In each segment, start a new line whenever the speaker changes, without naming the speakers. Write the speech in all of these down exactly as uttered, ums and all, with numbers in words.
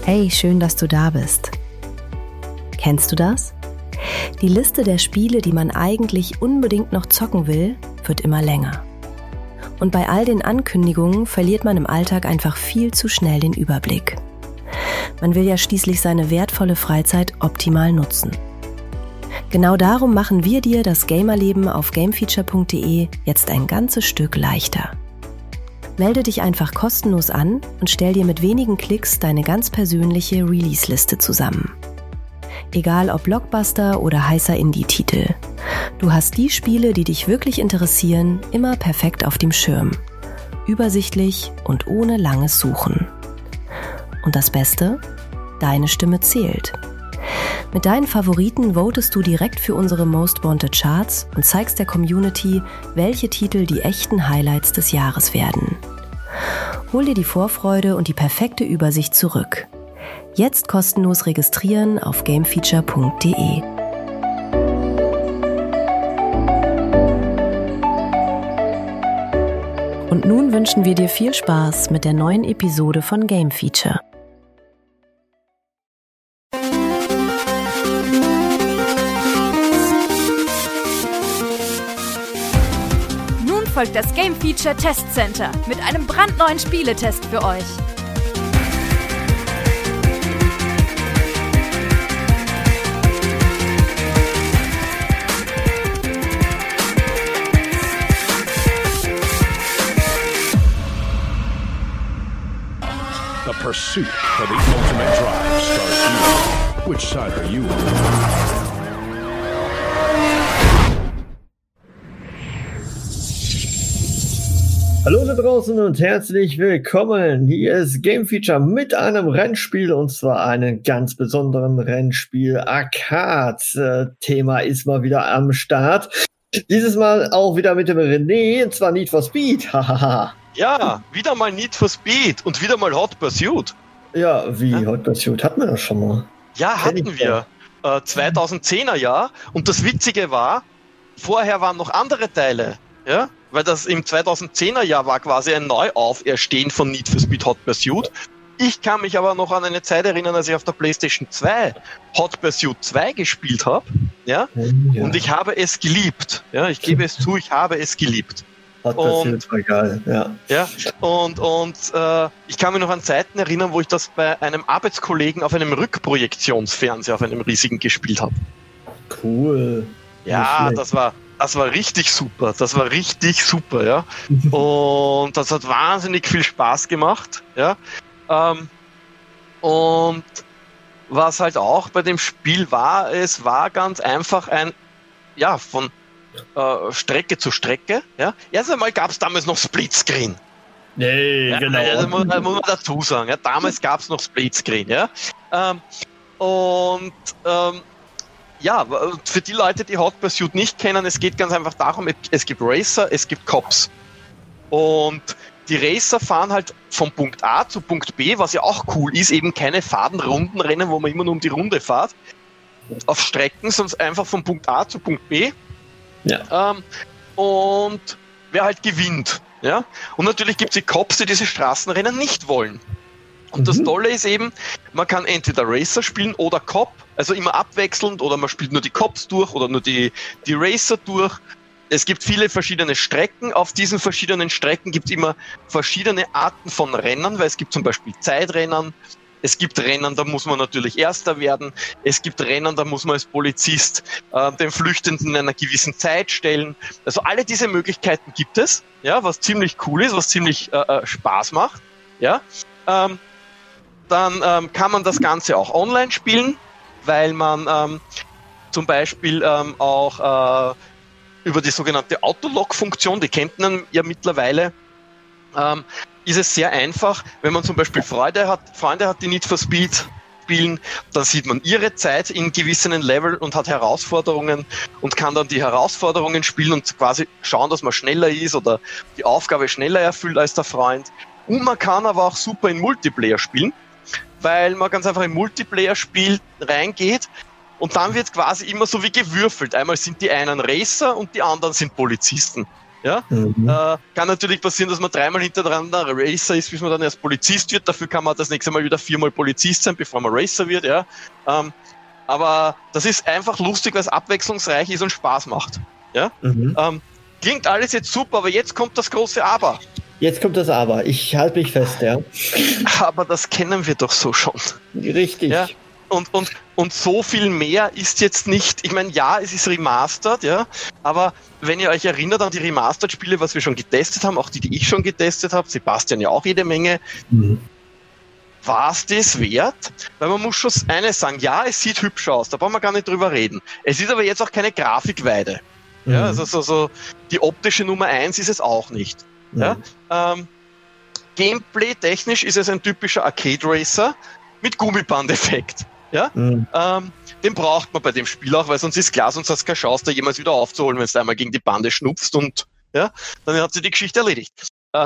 Hey, schön, dass du da bist. Kennst du das? Die Liste der Spiele, die man eigentlich unbedingt noch zocken will, wird immer länger. Und bei all den Ankündigungen verliert man im Alltag einfach viel zu schnell den Überblick. Man will ja schließlich seine wertvolle Freizeit optimal nutzen. Genau darum machen wir dir das Gamerleben auf gamefeature punkt de jetzt ein ganzes Stück leichter. Melde dich einfach kostenlos an und stell dir mit wenigen Klicks deine ganz persönliche Release-Liste zusammen. Egal ob Blockbuster oder heißer Indie-Titel. Du hast die Spiele, die dich wirklich interessieren, immer perfekt auf dem Schirm. Übersichtlich und ohne langes Suchen. Und das Beste? Deine Stimme zählt. Mit deinen Favoriten votest du direkt für unsere Most Wanted Charts und zeigst der Community, welche Titel die echten Highlights des Jahres werden. Hol dir die Vorfreude und die perfekte Übersicht zurück. Jetzt kostenlos registrieren auf gamefeature punkt de. Und nun wünschen wir dir viel Spaß mit der neuen Episode von Game Feature.
Folgt das Game Feature Test Center mit einem brandneuen Spieletest für euch.
The pursuit for the ultimate drive starts here. Which side are you on?
Hallo da draußen und herzlich willkommen. Hier ist Game Feature mit einem Rennspiel und zwar einem ganz besonderen Rennspiel. Arcade Thema ist mal wieder am Start. Dieses Mal auch wieder mit dem René, und zwar Need for Speed. Hahaha.
Ja, wieder mal Need for Speed und wieder mal Hot Pursuit.
Ja, wie
ja?
Hot Pursuit hatten wir das schon mal.
Ja, hatten wir. Äh, zweitausendzehner Jahr. Und das Witzige war, vorher waren noch andere Teile. Ja, weil das im zweitausendzehner Jahr war quasi ein Neuauferstehen von Need for Speed Hot Pursuit. Ich kann mich aber noch an eine Zeit erinnern, als ich auf der PlayStation zwei Hot Pursuit zwei gespielt habe. Ja? Ja. Und ich habe es geliebt. Ja, ich gebe es zu, ich habe es geliebt.
Hot Pursuit war geil, ja.
Ja, und, und äh, ich kann mich noch an Zeiten erinnern, wo ich das bei einem Arbeitskollegen auf einem Rückprojektionsfernseher auf einem riesigen gespielt habe.
Cool.
Ja, das war... Das war richtig super, das war richtig super, ja. Und das hat wahnsinnig viel Spaß gemacht, ja. Ähm, und was halt auch bei dem Spiel war, es war ganz einfach ein, ja, von äh, Strecke zu Strecke, ja. Erst einmal gab es damals noch Splitscreen.
Nee,
ja,
genau.
Ja, muss, muss man dazu sagen, ja. Damals gab es noch Splitscreen, ja. Ähm, und ähm, ja, für die Leute, die Hot Pursuit nicht kennen, es geht ganz einfach darum, es gibt Racer, es gibt Cops. Und die Racer fahren halt von Punkt A zu Punkt B, was ja auch cool ist, eben keine Fadenrundenrennen, wo man immer nur um die Runde fährt, auf Strecken, sondern einfach von Punkt A zu Punkt B. Ja. Ähm, und wer halt gewinnt. Ja? Und natürlich gibt es die Cops, die diese Straßenrennen nicht wollen. Und mhm. das Tolle ist eben, man kann entweder Racer spielen oder Cop, also immer abwechselnd, oder man spielt nur die Cops durch oder nur die, die Racer durch. Es gibt viele verschiedene Strecken. Auf diesen verschiedenen Strecken gibt es immer verschiedene Arten von Rennen, weil es gibt zum Beispiel Zeitrennen, es gibt Rennen, da muss man natürlich Erster werden, es gibt Rennen, da muss man als Polizist äh, den Flüchtenden in einer gewissen Zeit stellen. Also alle diese Möglichkeiten gibt es, ja, was ziemlich cool ist, was ziemlich äh, Spaß macht. Ja. Ähm, Dann ähm, kann man das Ganze auch online spielen, weil man ähm, zum Beispiel ähm, auch äh, über die sogenannte Autolog-Funktion, die kennt man ja mittlerweile, ähm, ist es sehr einfach, wenn man zum Beispiel Freude hat, Freunde hat, die Need for Speed spielen, dann sieht man ihre Zeit in gewissen Level und hat Herausforderungen und kann dann die Herausforderungen spielen und quasi schauen, dass man schneller ist oder die Aufgabe schneller erfüllt als der Freund. Und man kann aber auch super in Multiplayer spielen, weil man ganz einfach im Multiplayer-Spiel reingeht und dann wird quasi immer so wie gewürfelt. Einmal sind die einen Racer und die anderen sind Polizisten. Ja,
Mhm.
äh, kann natürlich passieren, dass man dreimal hintereinander Racer ist, bis man dann erst Polizist wird. Dafür kann man das nächste Mal wieder viermal Polizist sein, bevor man Racer wird. Ja, ähm, aber das ist einfach lustig, weil es abwechslungsreich ist und Spaß macht. Ja,
Mhm.
ähm, klingt alles jetzt super, aber jetzt kommt das große Aber.
Jetzt kommt das Aber. Ich halte mich fest, ja.
Aber das kennen wir doch so schon.
Richtig.
Ja. Und, und, und so viel mehr ist jetzt nicht, ich meine, ja, es ist remastered, ja, aber wenn ihr euch erinnert an die Remastered-Spiele, was wir schon getestet haben, auch die, die ich schon getestet habe, Sebastian ja auch jede Menge,
Mhm.
war es das wert? Weil man muss schon eines sagen, ja, es sieht hübsch aus, da brauchen wir gar nicht drüber reden. Es ist aber jetzt auch keine Grafikweide. Ja,
Mhm.
also so, so die optische Nummer eins ist es auch nicht. Ja?
Mhm.
Ähm, Gameplay-technisch ist es ein typischer Arcade-Racer mit Gummiband-Effekt. Ja?
Mhm.
Ähm, den braucht man bei dem Spiel auch, weil sonst ist klar, sonst hast du keine Chance, da jemals wieder aufzuholen, wenn du einmal gegen die Bande schnupfst und ja, dann hat sich die Geschichte erledigt. Äh,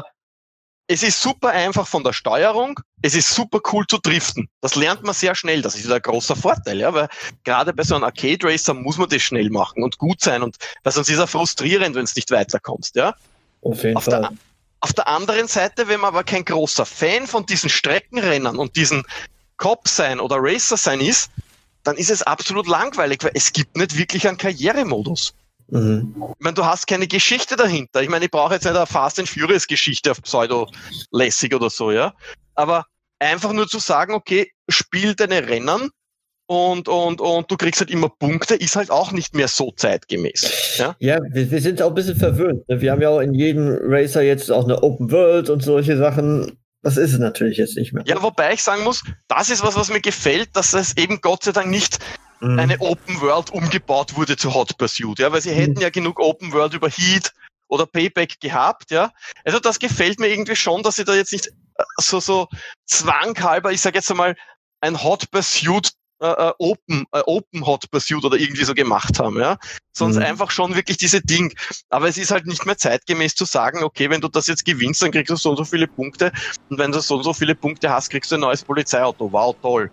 es ist super einfach von der Steuerung, es ist super cool zu driften. Das lernt man sehr schnell, das ist wieder ein großer Vorteil, ja, weil gerade bei so einem Arcade Racer muss man das schnell machen und gut sein und weil sonst ist es frustrierend, wenn du nicht weiterkommst, ja.
Auf jeden
Auf
Fall.
der, auf der anderen Seite, wenn man aber kein großer Fan von diesen Streckenrennern und diesen Cop sein oder Racer sein ist, dann ist es absolut langweilig, weil es gibt nicht wirklich einen Karrieremodus.
Mhm.
Ich meine, du hast keine Geschichte dahinter. Ich meine, ich brauche jetzt nicht eine Fast and Furious Geschichte auf Pseudo-lässig oder so, ja. Aber einfach nur zu sagen, okay, spiel deine Rennen und, und, und du kriegst halt immer Punkte, ist halt auch nicht mehr so zeitgemäß. Ja,
Ja, wir, wir sind auch ein bisschen verwöhnt. ne? Wir haben ja auch in jedem Racer jetzt auch eine Open World und solche Sachen. Das ist es natürlich jetzt nicht mehr.
ja, wobei ich sagen muss, das ist was, was mir gefällt, dass es eben Gott sei Dank nicht
Mhm.
eine Open World umgebaut wurde zu Hot Pursuit, ja, weil sie hätten ja genug Open World über Heat oder Payback gehabt, ja. Also das gefällt mir irgendwie schon, dass sie da jetzt nicht äh, so, so zwanghalber, ich sag jetzt einmal, ein Hot Pursuit äh, äh, Open, äh, Open Hot Pursuit oder irgendwie so gemacht haben, ja. Sonst
Mhm.
einfach schon wirklich diese Ding. Aber es ist halt nicht mehr zeitgemäß zu sagen, okay, wenn du das jetzt gewinnst, dann kriegst du so und so viele Punkte und wenn du so und so viele Punkte hast, kriegst du ein neues Polizeiauto. Wow, toll.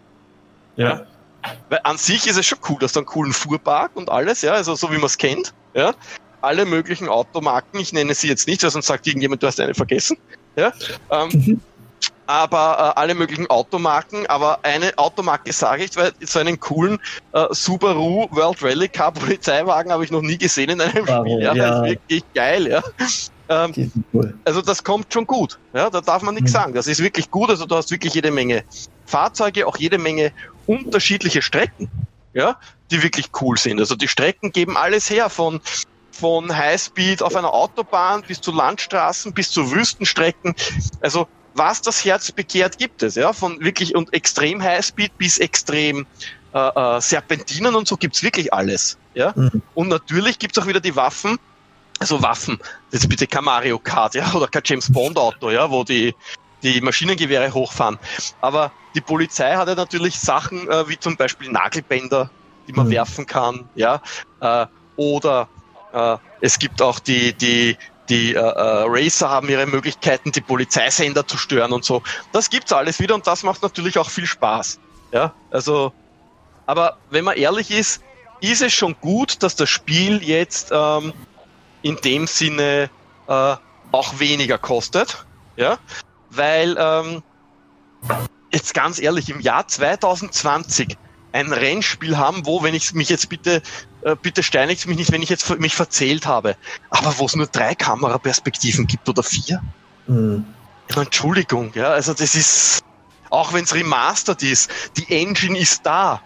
Ja.
Weil an sich ist es schon cool, dass du einen coolen Fuhrpark und alles, ja, also so wie man es kennt, ja. Alle möglichen Automarken, ich nenne sie jetzt nicht, weil sonst sagt irgendjemand, du hast eine vergessen, ja. Ähm, aber äh, alle möglichen Automarken, aber eine Automarke sage ich, weil so einen coolen äh, Subaru World Rally Car Polizeiwagen habe ich noch nie gesehen in einem
Warum?
Spiel, ja,
Ja.
ist wirklich geil, ja. Ähm,
Die sind cool.
also das kommt schon gut, ja, da darf man nichts
Mhm.
sagen. Das ist wirklich gut, also du hast wirklich jede Menge Fahrzeuge, auch jede Menge unterschiedliche Strecken, ja, die wirklich cool sind. Also die Strecken geben alles her, von von Highspeed auf einer Autobahn bis zu Landstraßen, bis zu Wüstenstrecken. Also was das Herz begehrt, gibt es, ja, von wirklich und extrem Highspeed bis extrem äh, äh, Serpentinen und so gibt's wirklich alles, ja.
Mhm.
Und natürlich gibt's auch wieder die Waffen. Also Waffen, jetzt bitte kein Mario Kart, ja, oder kein James Bond Auto, ja, wo die, die Maschinengewehre hochfahren. Aber die Polizei hat ja natürlich Sachen, äh, wie zum Beispiel Nagelbänder, die man
Mhm.
werfen kann, ja, äh, oder äh, es gibt auch die, die, die äh, äh, Racer haben ihre Möglichkeiten, die Polizeisender zu stören und so. Das gibt's alles wieder und das macht natürlich auch viel Spaß, ja, also, aber wenn man ehrlich ist, ist es schon gut, dass das Spiel jetzt ähm, in dem Sinne äh, auch weniger kostet, ja, weil ähm, jetzt ganz ehrlich, im Jahr zwanzig zwanzig ein Rennspiel haben, wo, wenn ich mich jetzt bitte, äh, bitte steinigt mich nicht, wenn ich jetzt mich verzählt habe, aber wo es nur drei Kameraperspektiven gibt oder vier?
Mhm.
Ja, Entschuldigung, ja, also das ist, auch wenn es remastered ist, die Engine ist da.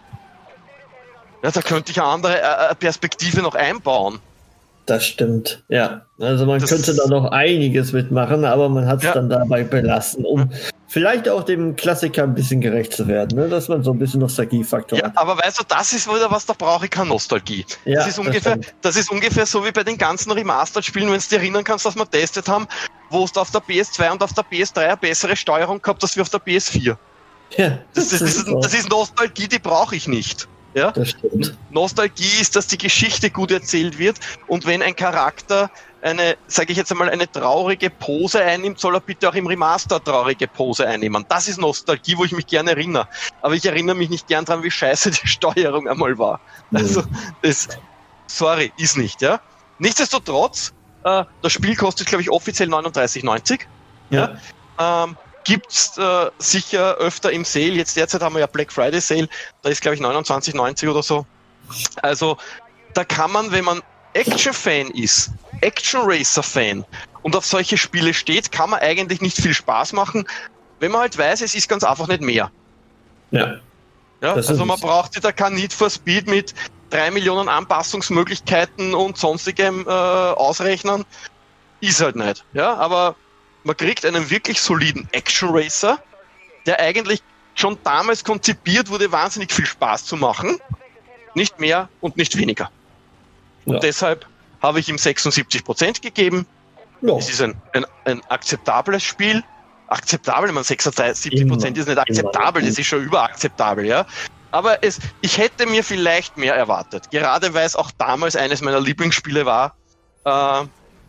Ja, da könnte ich eine andere äh, Perspektive noch einbauen.
Das stimmt, ja. Also man
Das-
könnte da noch einiges mitmachen, aber man hat es
Ja.
dann dabei belassen, um vielleicht auch dem Klassiker ein bisschen gerecht zu werden, ne? Dass man so ein bisschen Nostalgiefaktor
Ja,
hat.
aber weißt du, das ist wieder was, da brauche ich keine Nostalgie.
Ja,
das, ist
das
ungefähr,
stimmt.
das ist ungefähr so wie bei den ganzen Remastered-Spielen, wenn du dich erinnern kannst, was wir testet haben, wo du auf der P S zwei und auf der P S drei eine bessere Steuerung gehabt hast wie auf der P S vier.
Ja,
Das, das, ist,
so.
das ist Nostalgie, die brauche ich nicht. Ja?
Das stimmt.
Nostalgie ist, dass die Geschichte gut erzählt wird und wenn ein Charakter eine, sage ich jetzt einmal, eine traurige Pose einnimmt, soll er bitte auch im Remaster traurige Pose einnehmen. Das ist Nostalgie, wo ich mich gerne erinnere. Aber ich erinnere mich nicht gern dran, wie scheiße die Steuerung einmal war. Also, das, sorry, ist nicht, ja. Nichtsdestotrotz, Äh, das Spiel kostet, glaube ich, offiziell neununddreißig neunzig. Ja. ja. Ähm, gibt's äh, sicher öfter im Sale. Jetzt derzeit haben wir ja Black Friday Sale. Da ist, glaube ich, neunundzwanzig neunzig oder so. Also da kann man, wenn man Action-Fan ist, Action-Racer-Fan und auf solche Spiele steht, kann man eigentlich nicht viel Spaß machen, wenn man halt weiß, es ist ganz einfach nicht mehr.
Ja.
Ja, also man braucht da kein Need for Speed mit drei Millionen Anpassungsmöglichkeiten und sonstigem äh, ausrechnen. Ist halt nicht. Ja, aber man kriegt einen wirklich soliden Action Racer, der eigentlich schon damals konzipiert wurde, wahnsinnig viel Spaß zu machen. Nicht mehr und nicht weniger. Und ja. deshalb habe ich ihm sechsundsiebzig Prozent gegeben. Ja. Es ist ein, ein, ein akzeptables Spiel. Akzeptabel, ich meine, sechsundsiebzig Prozent ist nicht akzeptabel, das ist schon überakzeptabel, ja. Aber es, ich hätte mir vielleicht mehr erwartet. Gerade weil es auch damals eines meiner Lieblingsspiele war. Äh,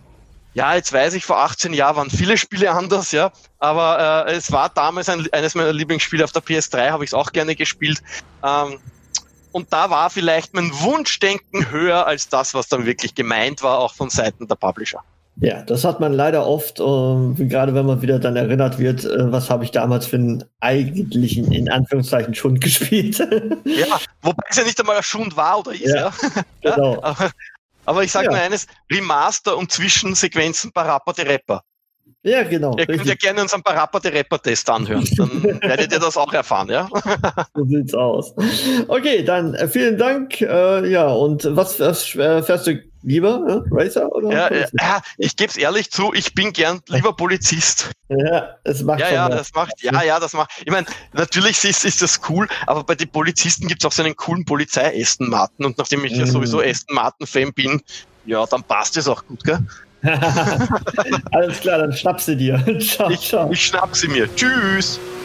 ja, jetzt weiß ich, vor achtzehn Jahren waren viele Spiele anders, ja. Aber äh, es war damals ein, eines meiner Lieblingsspiele auf der P S drei, habe ich es auch gerne gespielt. Ähm, und da war vielleicht mein Wunschdenken höher als das, was dann wirklich gemeint war, auch von Seiten der Publisher.
Ja, das hat man leider oft, äh, gerade wenn man wieder dann erinnert wird, äh, was habe ich damals für einen eigentlichen, in Anführungszeichen, Schund gespielt.
Ja, wobei es ja nicht einmal ein Schund war oder ist, ja. ja.
Genau.
Aber, aber ich sage
ja.
nur eines, Remaster und Zwischensequenzen Parappa de Rapper.
Ja, genau.
Ihr könnt ja gerne unseren Parappa de Rapper-Test anhören, dann werdet ihr das auch erfahren, ja?
So sieht's aus. Okay, dann äh, vielen Dank. Äh, ja, und was, was äh, fährst du lieber, äh, Racer oder?
Ja, äh, ja, ich gebe es ehrlich zu, ich bin gern lieber Polizist.
Ja, es macht
ja, ja, das macht, ja, ja, das macht. Ich meine, natürlich ist, ist das cool, aber bei den Polizisten gibt's auch so einen coolen Polizei-Aston Martin und nachdem ich mm. ja sowieso Aston Martin-Fan bin, ja, dann passt es auch gut, gell?
Alles klar, dann schnapp sie dir. Ciao,
ich,
ciao.
Ich schnapp sie mir. Tschüss.